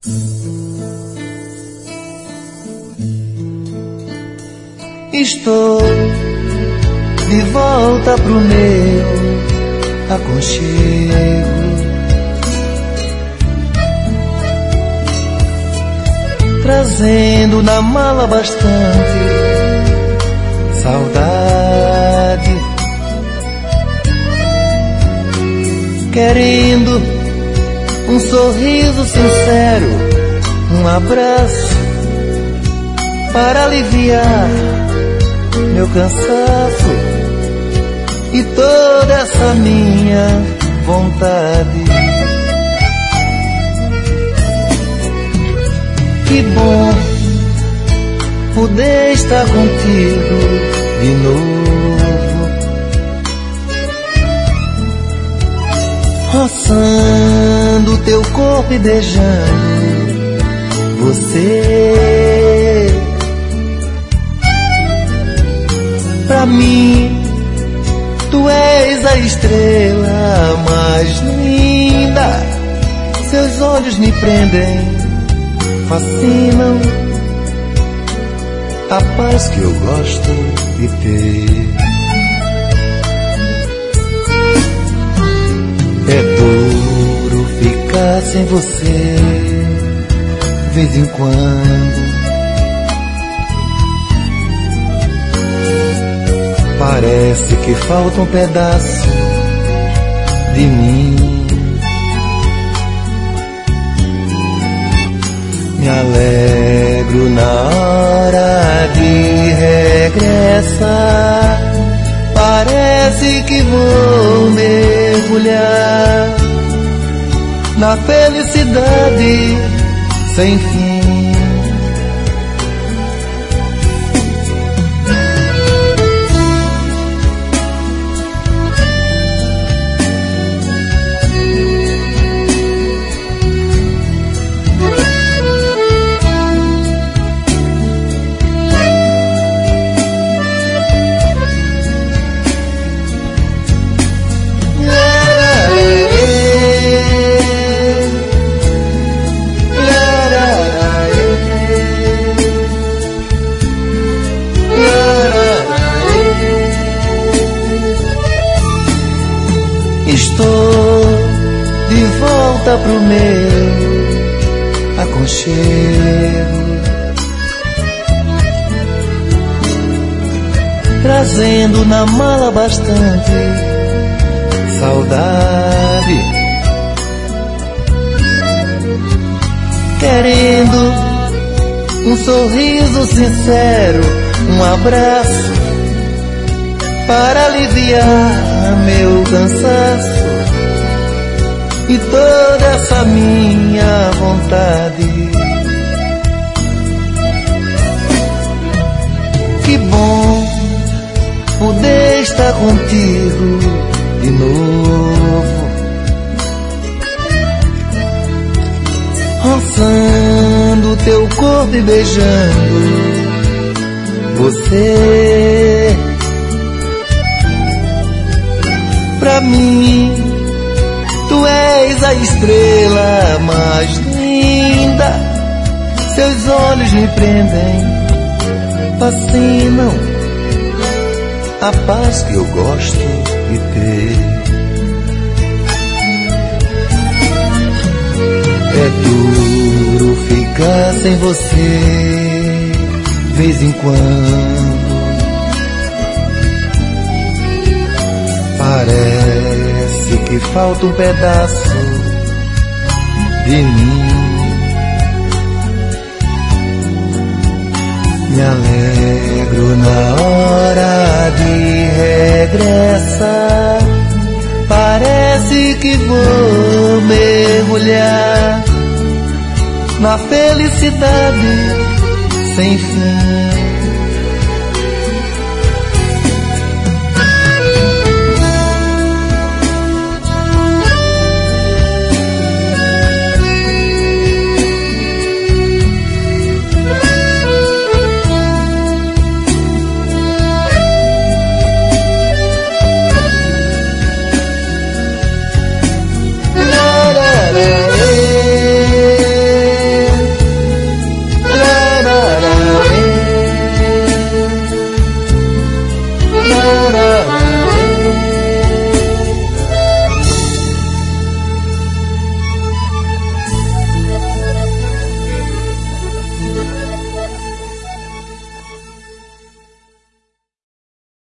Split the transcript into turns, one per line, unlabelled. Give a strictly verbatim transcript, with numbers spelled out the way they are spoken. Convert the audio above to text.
Estou de volta pro meu aconchego, trazendo na mala bastante saudade, querendo um sorriso sincero, um abraço para aliviar meu cansaço e toda essa minha vontade. Que bom poder estar contigo de novo, roçando teu corpo e beijando você. Pra mim, tu és a estrela mais linda. Seus olhos me prendem, fascinam. A paz que eu gosto de ter. É duro ficar sem você, de vez em quando. Parece que falta um pedaço de mim. Me alegro na hora de regressar. Parece que vou mergulhar na felicidade sem fim. Estou de volta pro meu aconchego, trazendo na mala bastante saudade, querendo um sorriso sincero, um abraço para aliviar meu cansaço e toda essa minha vontade. Que bom poder estar contigo de novo, roçando teu corpo e beijando você. Pra mim, tu és a estrela mais linda. Seus olhos me prendem, fascinam. A paz que eu gosto de ter. É duro ficar sem você, de vez em quando. Parece que falta um pedaço de mim. Me alegro na hora de regressar. Parece que vou mergulhar na felicidade sem fim.